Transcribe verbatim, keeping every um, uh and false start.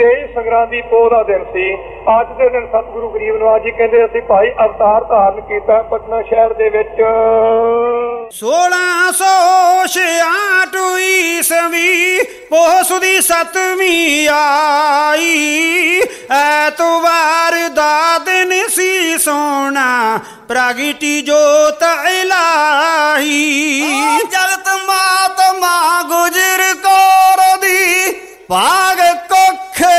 ਤੇਈ ਸੰਗਰਾਂਦੀ ਪੋਹ ਦਾ ਦਿਨ ਸੀ। ਅੱਜ ਦੇ ਦਿਨ ਸਤਿਗੁਰੂ ਗਰੀਬ ਨਿਵਾਜ ਜੀ ਕਹਿੰਦੇ ਅਸੀਂ ਭਾਈ ਅਵਤਾਰ ਧਾਰਨ ਕੀਤਾ ਪਟਨਾ ਸ਼ਹਿਰ ਦੇ ਵਿੱਚ। ਸੋਲਾਂ ਸੌ ਛਿਆਹਠ ਈਸਵੀ ਪੋਹ ਸੁਦੀ ਸਤਵੀਂ ਆਈ, ਐਤਵਾਰ ਦਾ ਦਿਨ ਸੀ ਸੋਹਣਾ ਪ੍ਰਗਟੀ ਜੋਤ ਇਲਾਹੀ